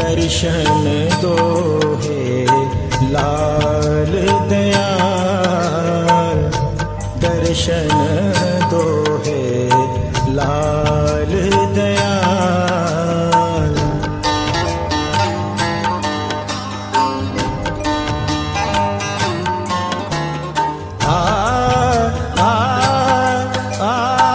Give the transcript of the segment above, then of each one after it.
दर्शन दो हे लाल दयाल, दर्शन दो हे लाल दयाल। आ आ आ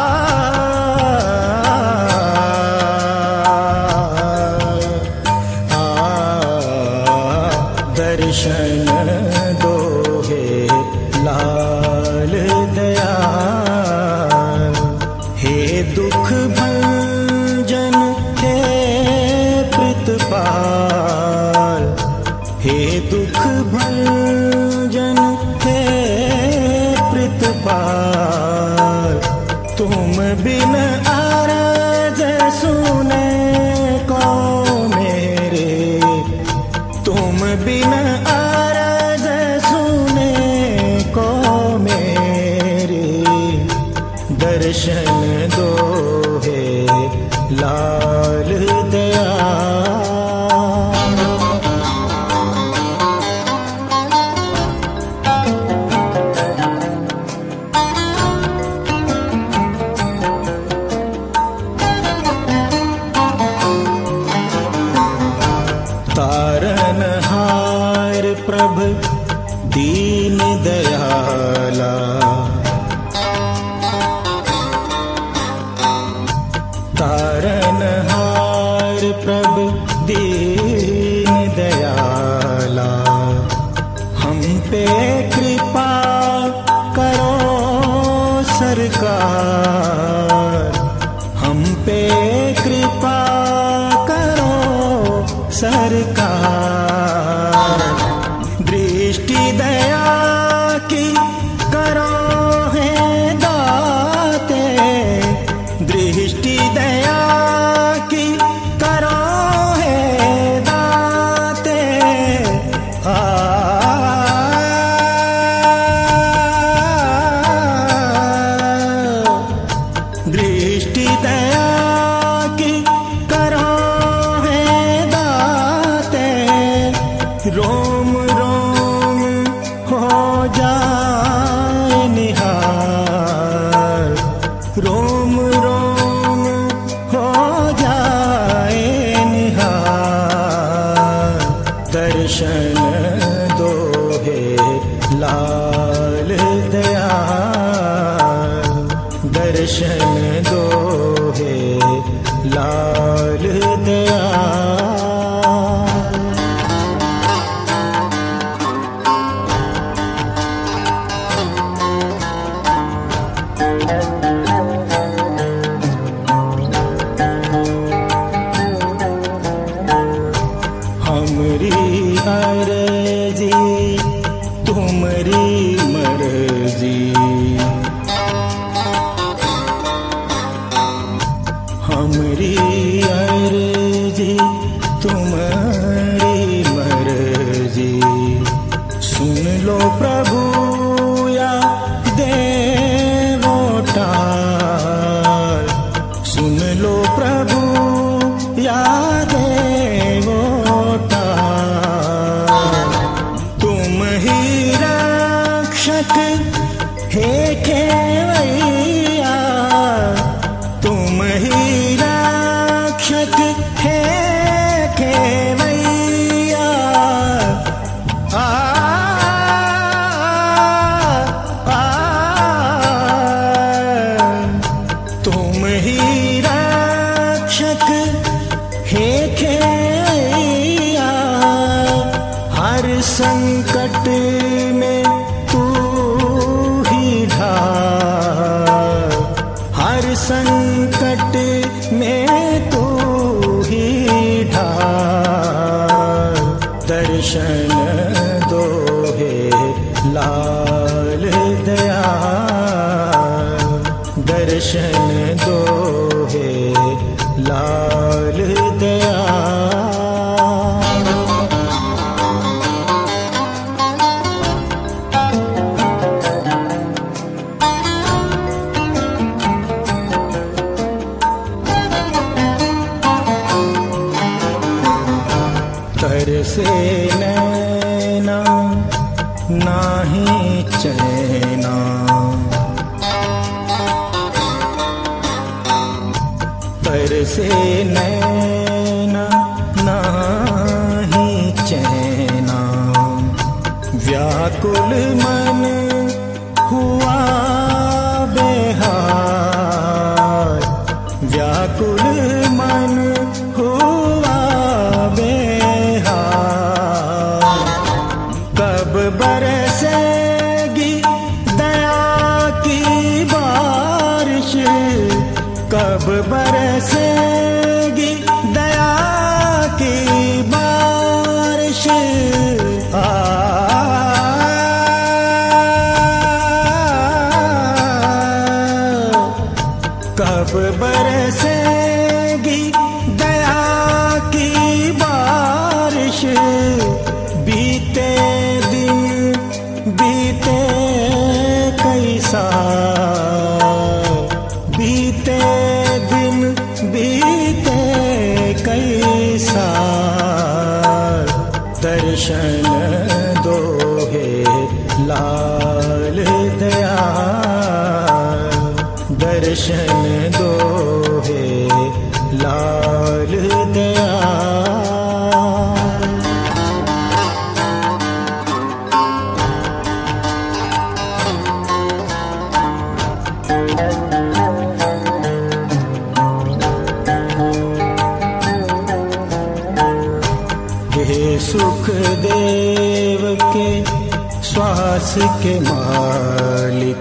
दर्शन दो हे लाल दयाल। हे दुख भंजन हे प्रीतपाल, हे दुख भंजन हे प्रीतपाल। तुम बिन अरज सुने को मेरे, तुम बिन अरज सुने को मेरे। दर्शन दो हे लाल दयाल। तारनहार प्रभ दीन दयाला, तारनहार प्रभ दीन दयाला। हम पे कृपा करो सरकार, हम पे कृपा करो सरकार। दृष्टि दया की करो है दाते, दृष्टि दया की करो है दाते। दृष्टि दया की करो है दाते। रोम रोम हो जाए निहाल, रोम रोम हो जाए निहाल। दर्शन दो हे लाल दयाल, दर्शन दो हे लाल दयाल। हमरी अर्जी तुमरी मर्जी, हमरी अर्जी तुम्हारी मर्जी। सुन लो प्रभु या देवोटाल, सुन लो प्रभु या देवोटाल। तुम ही रक्षक हे केवैया, तुम ही रक्षक हे केवैया। आ आ तुम ही रक्षक हे केवैया। हर संकट में तू ही ढाल, हर संकट में तू ही ढाल। दर्शन दो हे लाल दयाल, दर्शन दो हे लाल दयाल। तरसे नैना नाही चैना, तरसे नैना नाही चैना, व्याकुल मन हुआ बेहाल, व्याकुल मन हुआ बेहाल। कब बरसेगी दया की बारिश, कब बरसेगी दया की बारिश। कब बरसेगी दया की बारिश। बीते दिन बीते कई साल, बीते दिन बीते कई साल। दर्शन दो हे लाल दयाल, दर्शन दो हे लाल दयाल। हे सुख देव के श्वास के मालिक,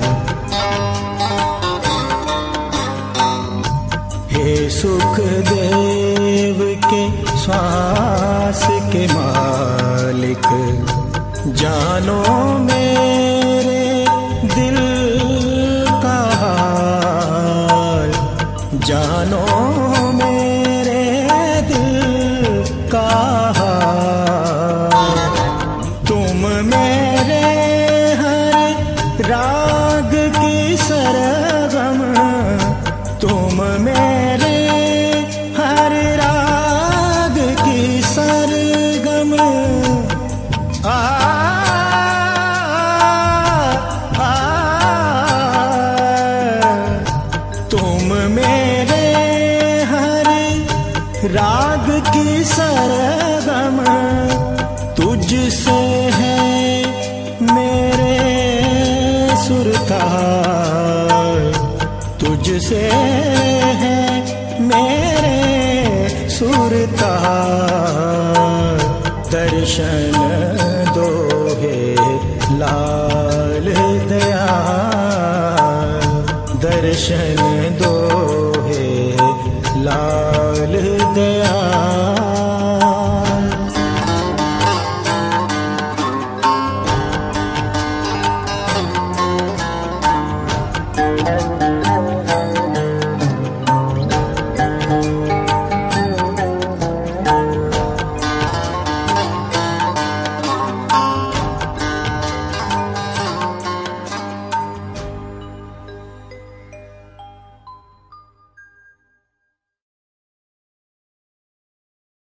हे सुख देव के श्वास के मालिक। जानो मेरे दिल का हाल, जानो मेरे दिल का हाल। तुम मेरे हर राग की सरगम, तुम मेरे हर राग की सरगम। तुम मेरे हर राग की सरगम। तुझसे है मेरे सुरताल, तुझसे है मेरे सुरताल। दर्शन दो हे लाल दयाल, दर्शन